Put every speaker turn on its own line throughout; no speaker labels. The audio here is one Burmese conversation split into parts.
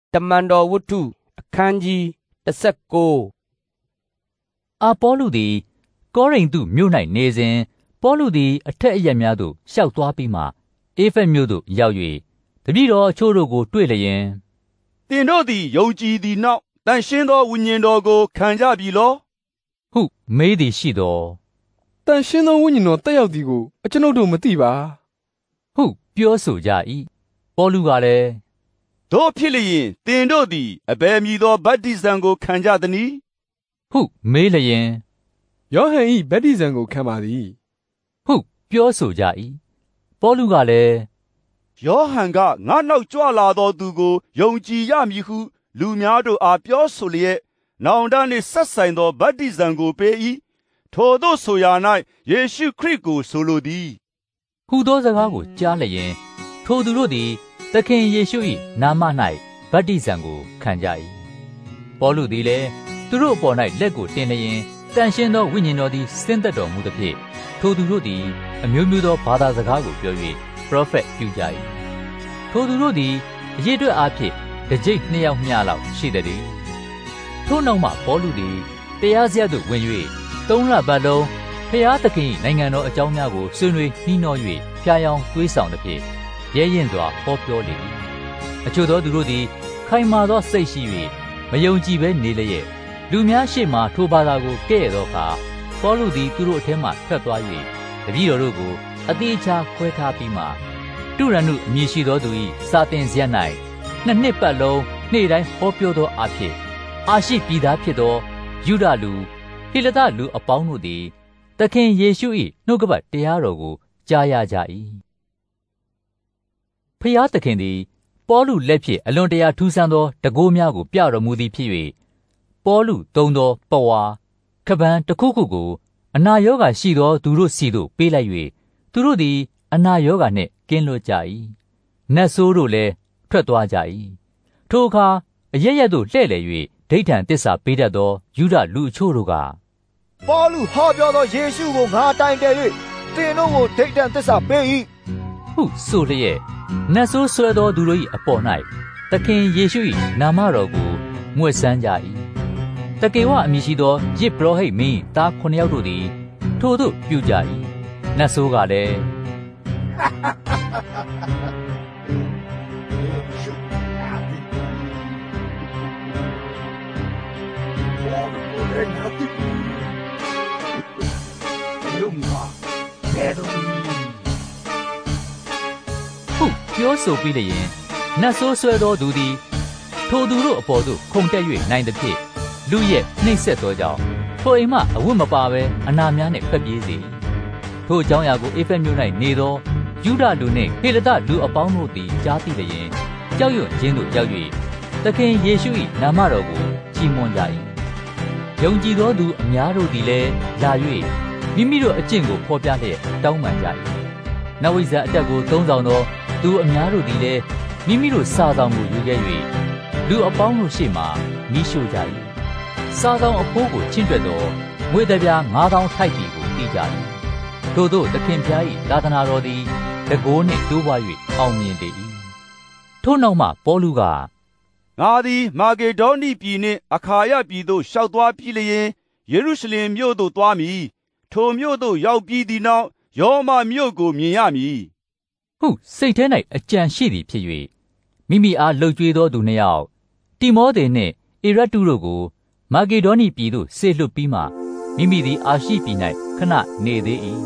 တမန်တော်ဝတ္ထုအခန်းကြီး19
အာပေါလုသည်ကောရိန္သုမြို့၌နေစဉ်ပေါလုသည်အထက်အရပ်များသို့လျှောက်သွားပြီးမှအေဖက်မြို့သို့ရောက်၍တပည့်တော်အချို့တို့ကိုတွေ့လျင်
သင်တို့သည်ယုံကြည်သည့်နောက်တန်ရှင်းသောဝိညာဉ်တော်ကိုခံကြပြီလော
ဟုမေးသည်ရှိသော
တန်ရှင်းသောဝိညာဉ်တော်တက်ရောက်သည်ကိုအကျွန်ုပ်တို့မသိပါ
ဟုပြောဆိုကြ၏ပေါလုကလည်း
တို့ဖြစ်လျင်သင်တို့သည်အဘယ်မည်သောဗတ္တိဇံကိုခံကြသနည်း
ဟုမေးလျင်
ယောဟန်၏ဗတ္တိဇံကိုခံပါသည်
ဟုပြောဆိုကြ၏ပေါလုကလည်း
ယောဟန်ကငါနောက်ကြွလာသောသူကိုယုံကြည်ရမည်ဟုလူများတို့အားပြောဆိုလျက်နောင်တနှင့်ဆက်ဆိုင်သောဗတ္တိဇံကိုပေး၏ထိုသို့ဆိုရာ၌ယေရှုခရစ်ကိုဆိုလိုသည်
ဟူသောစကားကိုကြားလျင်ထိုသူတို့သည်သခင်ယေရှု၏နာမ၌ဗတ္တိဇံကိုခံကြ၏ပေါလုသည်လည်းသူတို့အပေါ်၌လက်ကိုတင်လျင်တန်ရှင်းသောဝိညာဉ်တော်သည်ဆင်းသက်တော်မူသဖြင့်ထိုသူတို့သည်အမျိုးမျိုးသောဘာသာစကားကိုပြော၍ပရောဖက်ပြုကြ၏ထိုသူတို့သည်အရေးအတွက်အားဖြင့်တစ်ကြိမ်2ယောက်မျှလောက်ရှိသည်ထိုနောက်မှပေါလုသည်တရားစရပ်သို့ဝင်၍3လပတ်လုံးဖျားသခင်၏နိုင်ငံတော်အကြောင်းများကိုဆွေးနွေးနှီးနှော၍ဖျားယောင်းသွေးဆောင်သဖြင့်ရဲရင်စွာဟောပြောလေ၏အချို့သောသူတို့သည်ခိုင်မာသောစိတ်ရှိ၍မယုံကြည်ဘဲနေလျက်လူများရှေ့မှထိုဘာသာကိုကဲ့ရဲ့သောအခါပေါလုသည်သူတို့အထက်မှထွက်သွား၍တပည့်တော်တို့ကိုအသေးချာခွဲထားပြီးမှတုရဏုအမည်ရှိသောသူ၏စာသင်စရပ်၌2နှစ်ပတ်လုံးနေ့တိုင်းဟောပြောသောအဖြစ်အာရှိပြည်သားဖြစ်သောယုဒလူဟေလသလူအပေါင်းတို့သည်သခင်ယေရှု၏နှုတ်ကပတ်တရားတော်ကိုကြားရကြ၏ဖျားသခင်သည်ပေါလုလက်ဖြင့်အလွန်တရာထူးဆန်းသောတန်ခိုးများကိုပြတော်မူသည်ဖြစ်၍ပေါလုသုံးသောပဝါခပန်းတစ်ခုခုကိုအနာရောဂါရှိသောသူတို့စီသို့ပေးလိုက်၍သူတို့သည်အနာရောဂါနှင့်ကင်းလွတ်ကြ၏နတ်ဆိုးတို့လည်းထွက်သွားကြ၏ထိုအခါအရရက်သို့လှည့်လည်၍ဒိဋ္ဌံသစ္စာပေးတတ်သောယုဒလူအချို့တို့က
ပေါလုဟောပြောသောယေရှုကိုငါတိုင်တယ်၍သင်တို့ကိုဒိဋ္ဌံသစ္စာပေး၏
ဟုဆိုလျက်နတ်ဆိုးဆွဲသောသူတို့၏အပေါ်၌သခင်ယေရှု၏နာမတော်ကိုမွေ့ဆန်းကြ၏တကေဝအမည်ရှိသောယစ်ပရောဟိတ်မင်းသား9ယောက်တို့သည်ထိုသို့ပြုကြ၏နတ်ဆိုးကလည်းဟုပြောဆိုပြီးလျင်နတ်ဆိုးဆွဲသောသူသည်ထိုသူတို့အပေါ်သို့ခုန်တက်၍နိုင်သဖြင့်လူရဲ့နှိပ်စက်သောကြောင့်ထိုအိမ်မှအဝတ်မပါဘဲအနာများနှင့်ထွက်ပြေးစေထိုအကြောင်းအရာကိုအေဖက်မြို့၌နေသောယုဒလူနှင့်ဟေလသလူအပေါင်းတို့သည်ကြားသိလျင်ကြောက်ရွံ့ခြင်းသို့ရောက်၍သခင်ယေရှု၏နာမတော်ကိုချီးမွမ်းကြ၏ယုံကြည်သောသူအများတို့သည်လည်းလာ၍မိမိတို့အကျင့်ကိုဖော်ပြလျက်တောင်းပန်ကြ၏နဝိဇ္ဇအတက်ကိုသုံးဆောင်သောသူအများတို့သည်လည်းမိမိတို့စာဆောင်ကိုယူခဲ့၍လူအပေါင်းတို့ရှေ့မှမိရှို့ကြ၏စာဆောင်အဖိုးကိုချင့်တွက်သောငွေတပြား9000ထိုက်တီကိုတီးကြ၏ထို့သောသခင်ဖျား၏သာသနာတော်သည်တကိုးနှင့်တိုးပွား၍အောင်မြင်ပေ၏ထို့နောက်မှပေါလုက
ငါသည်မာကေဒေါနိပြည်နှင့်အခါယပြည်သို့ရှောက်သွားပြီးလျင်ယေရုရှလင်မြို့သို့သွားမည်ထိုမြို့သို့ရောက်ပြီးသည့်နောက်ယောမမြို့ကိုမြင်ရမည်
ဟုစိတ်ထဲ၌အကြံရှိသည်ဖြစ်၍မိမိအားလှုပ်ကြွေးသောသူ2ယောက်တိမောသေနှင့်ဧရတုတို့ကိုမာကေဒေါနိပြည်သို့ဆေလွတ်ပြီးမှမိမိသည်အာရှိပြည်၌ခဏနေသေး၏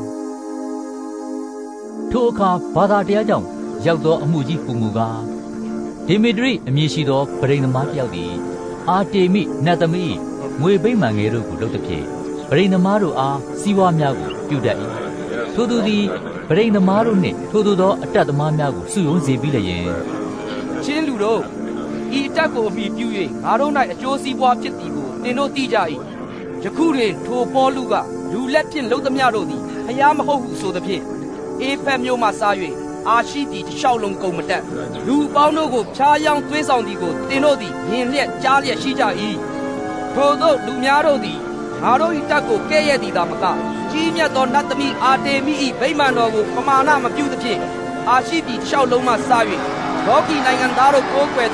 ထိုအခါဘာသာတရားကြောင့်ရောက်သောအမှုကြီးဟူမူကားဒေမေတရိအမည်ရှိသောဗရိန်သမားတစ်ယောက်သည်အာတေမိနတ်သမီးငွေဗိမာန်ငယ်တို့ကိုလုပ်သဖြင့်ဗရိန်သမားတို့အားစီးပွားများကိုပြုတတ်၏ထိုသူသည်ဗရိန်သမားတို့နှင့်ထိုသူသောအတတ်သမားများကိုစုယုံစေပြီးလျင်
ချင်းလူတို့ဤအတက်ကိုအမိပြု၍ငါတို့၌အကျိုးစီးပွားဖြစ်သည်ကိုသင်တို့သိကြ၏ယခုတွင်ထိုပေါလုကလူလက်ဖြင့်လှုပ်သမျှတို့သည်ဖျားမဟုတ်ဟုဆိုသဖြင့်အေဖက်မြို့မှစား၍အာရှိပြည်တစ်လျှောက်လုံးကုန်မတက်လူပေါင်းတို့ကိုဖျားယောင်းသွေးဆောင်သည်ကိုသင်တို့သည်မြင်လျက်ကြားလျက်ရှိကြ၏ထို့သောလူများတို့သည်ငါတို့၏တက်ကိုကဲ့ရဲ့သည်သာမကကြီးမြတ်သောနတ်သမီးအာတေမိ၏ဗိမာန်တော်ကိုပမာဏမပြုသဖြင့်အာရှိပြည်တစ်လျှောက်လုံးမှစား၍လောကီနိုင်ငံသားတို့ကိုးကွယ်သော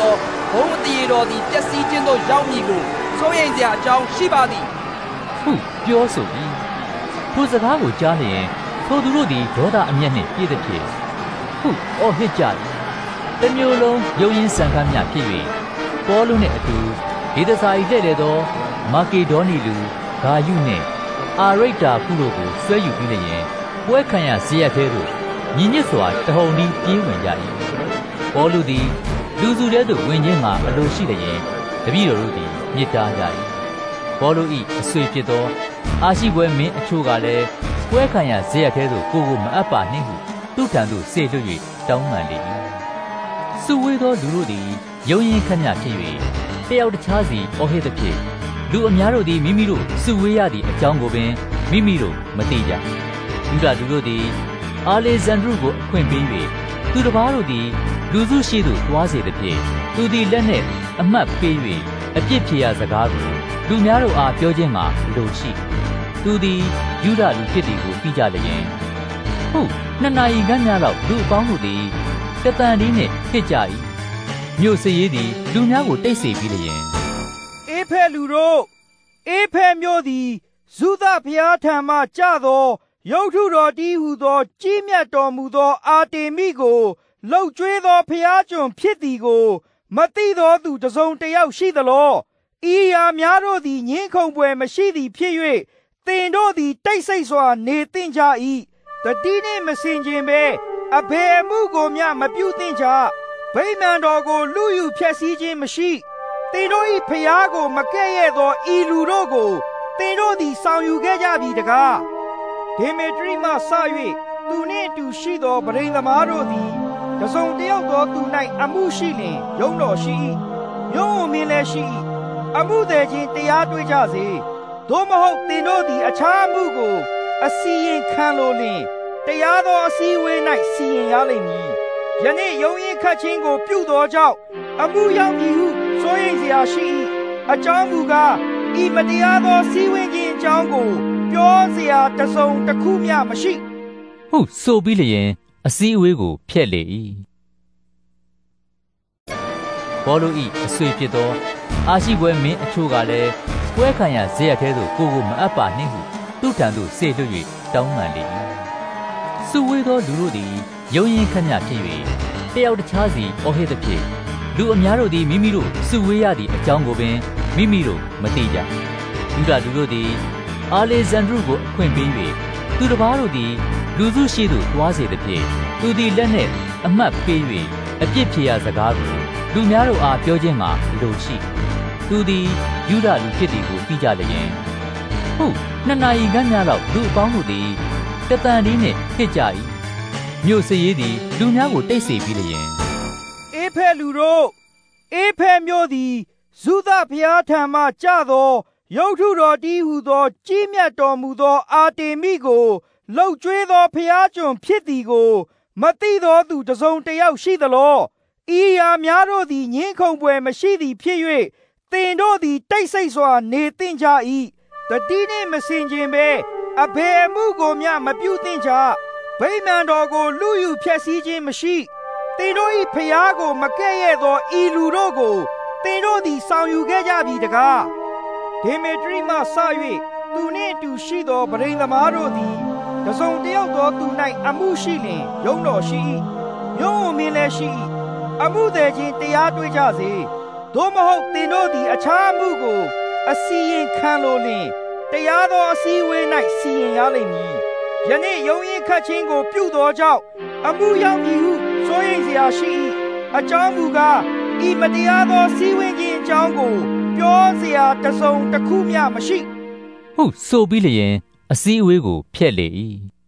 ဘုံအတရေတော်သည်ပျက်စီးခြင်းသို့ရောက်မည်ကိုစိုးရိမ်စရာအကြောင်းရှိပါသည်
ဟုပြောဆိုပြီးထိုစကားကိုကြားလျင်ထိုသူတို့သည်ဒေါသအမျက်နှင့်ပြည့်သည်ဖြင့်ဟုအော်ဟစ်ကြ၏တစ်မျိုးလုံးယုံရင်ဆန်ခမ်းများဖြစ်၍ပေါလုနှင့်အတူဒေသစာ၏တဲ့လေသောမာကေဒေါနီလူဂါယုနှင့်အာရိတ္တာခုတို့ကိုဆွဲယူပြီးလျင်ပွဲခံရဇေယျသေးသို့ညီညွတ်စွာတဟုန်တီးပြေးဝင်ကြ၏ပေါလုသည်လူစုထဲသို့ဝင်ခြင်းမှာအလိုရှိလျင်တပည့်တော်တို့သည်မြစ်တားကြ၏ပေါလု၏အဆွေဖြစ်သောအာရှိပွဲမင်းအချို့ကလည်းပွဲခံရဇေယျသေးသို့ကိုမအပ်ပါနှင့်ဟုသူထံသို့ဆေလွှတ်၍တောင်းပန်လေ၏စုဝေးသောလူတို့သည်ယုံရင်ခန့်မြဖြစ်၍တယောက်တခြားစီအော်ဟစ်သည်ဖြင့်လူအများတို့သည်မိမိတို့စုဝေးရသည့်အကြောင်းကိုပင်မိမိတို့မသိကြယူဒလူတို့သည်အာလေဇန္ဒရုကိုအခွင့်ပေး၍သူတစ်ပါးတို့သည်လူစုရှိသို့တွားစေသည်ဖြင့်သူသည်လက်နှင့်အမှတ်ပေး၍အပြစ်ဖြေရာစကားကိုလူများတို့အားပြောခြင်းမှာလိုရှိသူသည်ယူဒလူဖြစ်သည်ကိုသိကြလျင်ဟုတ်နှစ်နာရီခန့်များလောက်လူအပေါင်းတို့သည်တတန်ဒီနှင့်ဖြစ်ကြ၏မြို့စရေးသည်လူများကိုတိတ်ဆိတ်ပြီးလျင်
အေဖဲလူတို့အေဖဲမြို့သည်ဇုသဘုရားထံမှကြသောရုပ်ထုတော်တည်းဟူသောကြီးမြတ်တော်မူသောအာတေမိကိုလှုပ်ကြွေးသောဘုရားကျွန်ဖြစ်သည်ကိုမသိသောသူတစ်စုံတစ်ယောက်ရှိသလောဤရာများတို့သည်ငင်းခုန်ပွဲမရှိသည်ဖြစ်၍သင်တို့သည်တိတ်ဆိတ်စွာနေသင့်ကြ၏တတိနှင့်မစင်ခြင်းပဲအဘယ်မှုကိုမျှမပြုသင့်ကြဗိမာန်တော်ကိုလူယူဖျက်ဆီးခြင်းမရှိသင်တို့၏ဘုရားကိုမကဲ့ရဲ့သောဤလူတို့ကိုသင်တို့သည်ဆောင်ယူခဲ့ကြပြီတကားဒေမေတရိမှစ၍သူနှင့်အတူရှိသောပရိသမားတို့သည်တစုံတယောက်သောသူ၌အမှုရှိလျင်ယုံတော်ရှိ၏မြို့ဝန်မင်းလည်းရှိ၏အမှုသည်ချင်းတရားတွေ့ကြစေသို့မဟုတ်သင်တို့သည်အခြားအမှုကိုအစီရင်ခံလိုလျင်တရားသောအစည်းအဝေး၌စီရင်ရလိမ့်မည်ယနေ့ယုံရင်ခတ်ခြင်းကိုပြုသောကြောင့်အမှုရောက်မည်ဟုစိုးရိမ်စရာရှိ၏အကြောင်းမူကားဤမတရားသောစည်းဝေးခြင်းအကြောင်းကိုပြောစရာတစုံတစ်ခုမျှမရှိ
ဟုဆိုပြီးလျင်အစည်းအဝေးကိုဖျက်လေ၏ပေါလု၏အဆွေဖြစ်သောအာရှိပွဲမင်းအချို့ကလည်းပွဲခံရဇေယျသေးသို့ကိုမအပ်ပါနှင့်ဟုသူထံသို့ဆေလွှတ်၍တောင်းပန်လေ၏စုဝေးသောလူတို့သည်ယုံရင်ခန့်မြဖြစ်၍တယောက်တခြားစီအော်ဟစ်သည်ဖြင့်လူအများတို့သည်မိမိတို့စုဝေးရသည့်အကြောင်းကိုပင်မိမိတို့မသိကြယူဒလူတို့သည်အာလေဇန္ဒရုကိုအခွင့်ပေး၍သူတစ်ပါးတို့သည်လူစုရှိသို့တွားစေသည်ဖြင့်သူသည်လက်နှင့်အမှတ်ပေး၍အပြစ်ဖြေရာစကားကိုလူများတို့အားပြောခြင်းမှာလိုရှိသူသည်ယူဒလူဖြစ်သည်ကိုသိကြလျင်ဟုတ်နှစ်နာရီခန့်များလောက်လူအပေါင်းတို့သည်တတန်ဒီနှင့်ဖြစ်ကြ၏မြို့စရေးသည်လူများကိုတိတ်ဆိတ်ပြီးလျင်
အေဖဲလူတို့အေဖဲမြို့သည်ဇုသဘုရားထံမှကြသောရုပ်ထုတော်တည်းဟူသောကြီးမြတ်တော်မူသောအာတေမိကိုလှုပ်ကြွေးသောဘုရားကျွန်ဖြစ်သည်ကိုမသိသောသူတစ်စုံတစ်ယောက်ရှိသလောဤရာများတို့သည်ငင်းခုန်ပွဲမရှိသည်ဖြစ်၍သင်တို့သည်တိတ်ဆိတ်စွာနေသင့်ကြ၏တတိနှင့်မစင်ခြင်းပဲအဘယ်မှုကိုမျှမပြုသင့်ကြဗိမာန်တော်ကိုလူယူဖျက်ဆီးခြင်းမရှိသင်တို့၏ဘုရားကိုမကဲ့ရဲ့သောဤလူတို့ကိုသင်တို့သည်ဆောင်ယူခဲ့ကြပြီတကားဒေမေတရိမှစ၍သူနှင့်အတူရှိသောပရိသမားတို့သည်တစုံတယောက်သောသူ၌အမှုရှိလျင်ယုံတော်ရှိ၏မြို့ဝန်မင်းလည်းရှိ၏အမှုသည်ချင်းတရားတွေ့ကြစေသို့မဟုတ်သင်တို့သည်အခြားအမှုကိုအစီရင်ခံလိုလျင်တရားသောအစည်းအဝေး၌စီရင်ရလိမ့်မည်ယနေ့ယုံရင်ခတ်ခြင်းကိုပြုသောကြောင့်အမှုရောက်မည်ဟုစိုးရိမ်စရာရှိ၏အကြောင်းမူကားဤမတရားသောစည်းဝေးခြင်းအကြောင်းကိုပြောစရာတစုံတစ်ခုမျှမရှိ
ဟုဆိုပြီးလျင်အစည်းအဝေးကိုဖျက်လေ၏